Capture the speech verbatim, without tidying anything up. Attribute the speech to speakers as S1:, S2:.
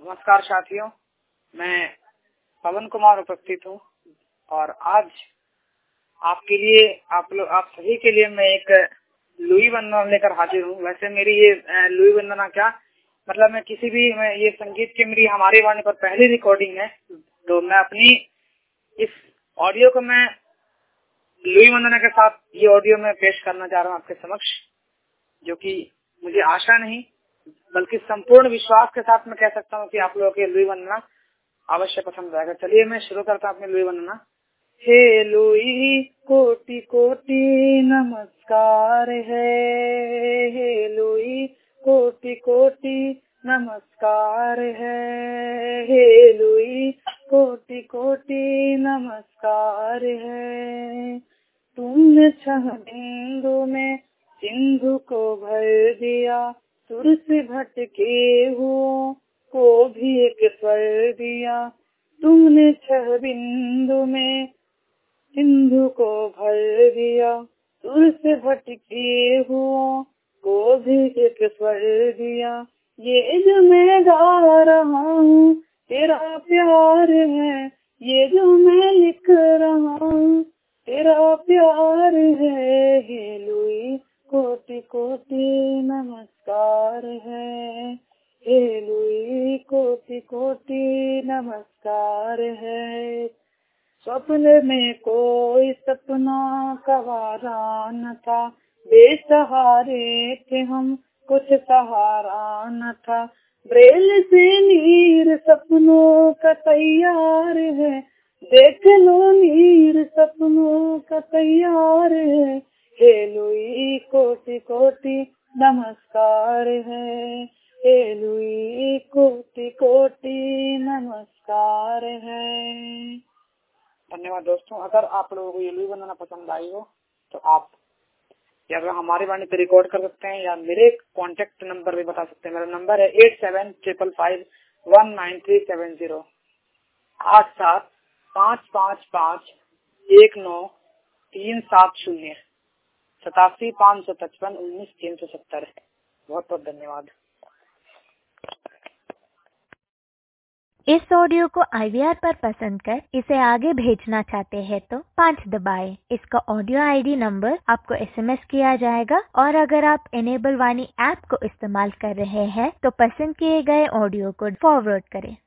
S1: नमस्कार साथियों, मैं पवन कुमार उपस्थित हूँ और आज आपके लिए आप लोग आप सभी के लिए मैं एक लुई वंदना लेकर हाजिर हूँ। वैसे मेरी ये लुई वंदना क्या मतलब मैं किसी भी मैं ये संगीत की मेरी हमारी वाणी पर पहली रिकॉर्डिंग है, तो मैं अपनी इस ऑडियो को मैं लुई वंदना के साथ ये ऑडियो में पेश करना चाह रहा हूँ आपके समक्ष, जो कि मुझे आशा नहीं बल्कि संपूर्ण विश्वास के साथ मैं कह सकता हूँ कि आप लोगों के लुई वंदना अवश्य पसंद आएगा। चलिए मैं शुरू करता हूँ अपनी लुई वंदना। हे लुई कोटि कोटि नमस्कार है, हे लुई कोटि कोटि नमस्कार है, हे लुई कोटि कोटि नमस्कार है। तुमने छह बिंदु में सिंधु को भर दिया, सुर से भटके हुओं को भी एक स्वर दिया। तुमने छह बिंदु में सिंधु को भर दिया, सुर से भटके हुओं को भी एक स्वर दिया। ये जो मैं गा रहा हूँ तेरा प्यार है, ये जो मैं लिख रहा हूँ तेरा प्यार है। हे लुई कोटि कोटि नमस्कार है, हे लुई कोटि कोटि नमस्कार है। स्वप्न में कोई सपना कवारा न था, बेसहारे थे हम कुछ सहारा न था। ब्रेल से नीर सपनों का तैयार है, देख लो नीर सपनों का तैयार है। हे लुई कोटि कोटि नमस्कार है, हे लुई कोटि कोटि नमस्कार है। धन्यवाद दोस्तों। अगर आप लोगों को ये लुई वंदना पसंद आई हो तो आप या तो हमारी वाणी पे रिकॉर्ड कर सकते हैं या मेरे कॉन्टेक्ट नंबर भी बता सकते हैं। मेरा नंबर है eight seven triple five one nine three seven zero, आठ सात पाँच पाँच पाँच एक नौ तीन सात शून्य, सतासी पाँच सौ पचपन उन्नीस तीन सौ सत्तर। बहुत बहुत धन्यवाद।
S2: इस ऑडियो को आई वी आर पर पसंद कर इसे आगे भेजना चाहते हैं तो पाँच दबाएं। इसका ऑडियो आईडी नंबर आपको एसएमएस किया जाएगा और अगर आप एनेबल वाणी ऐप को इस्तेमाल कर रहे हैं तो पसंद किए गए ऑडियो को फॉरवर्ड करें।